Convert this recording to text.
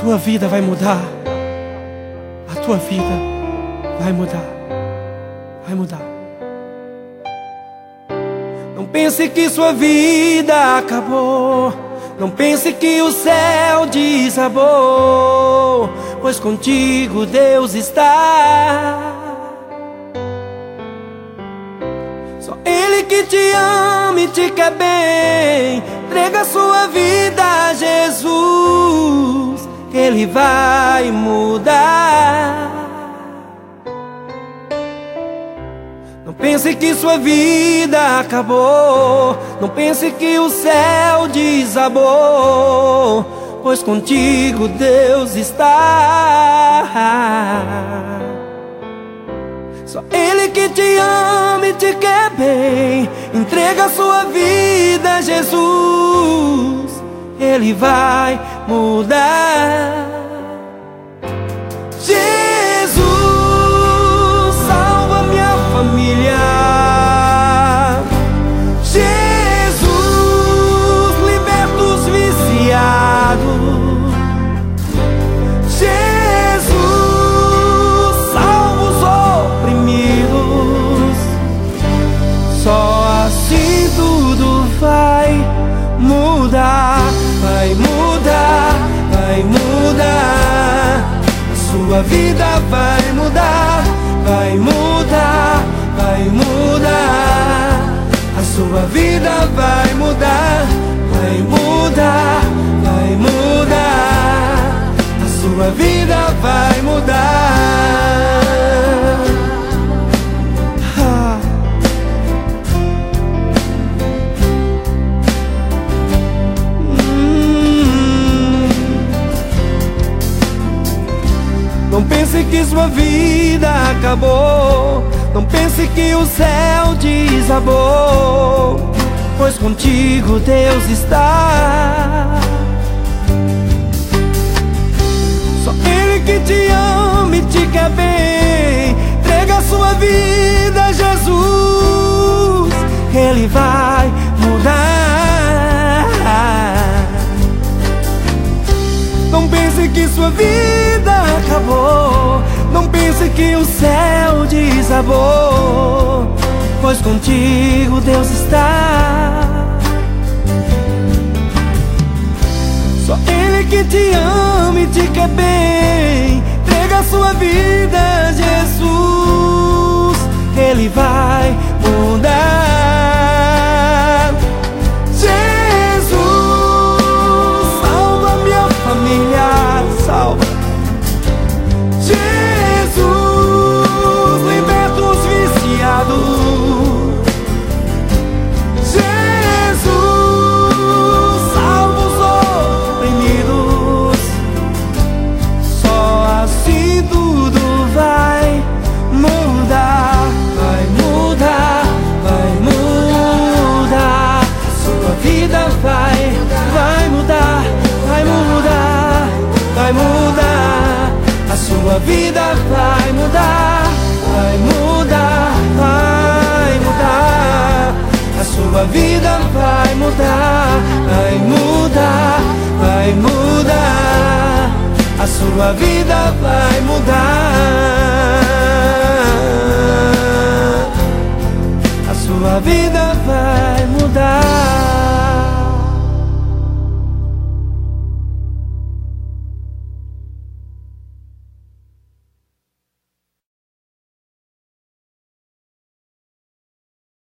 tua vida vai mudar. A tua vida vai mudar. Vai mudar. Não pense que sua vida acabou. Não pense que o céu desabou, pois contigo Deus está. Só Ele que te ama e te quer bem. Entrega sua vida a Jesus, que Ele vai mudar. Não pense que sua vida acabou. Não pense que o céu desabou, pois contigo Deus está. Só Ele que te ama e te quer bem. Entrega sua vida a Jesus, Ele vai mudar. Jesus, salva minha família. Jesus, liberta os viciados. Jesus, salva os oprimidos. Só assim tudo vai mudar. Vai mudar, vai mudar. A sua vida vai mudar. Vai mudar, vai mudar. A sua vida vai mudar. Vai mudar, vai mudar. A sua vida vai mudar. Não pense que sua vida acabou. Não pense que o céu desabou, pois contigo Deus está. Só Ele que te ama e te quer bem. Entrega a sua vida a Jesus, Ele vai mudar. Não pense que sua vida acabou. Não pense que o céu desabou, pois contigo Deus está. Só Ele que te ama e te quer bem. Entrega a sua vida a Jesus, Ele vai mudar. Jesus, salva minha família. Salva. Jesus, liberta os viciados. Jesus, salva os oprimidos. Só assim tudo vai mudar. Vai mudar, vai mudar. Sua vida vai mudar. Vai mudar, vai mudar. A sua vida vai mudar. Vai mudar, vai mudar. A sua vida vai mudar. Vai mudar, vai mudar. A sua vida vai mudar. A sua vida vai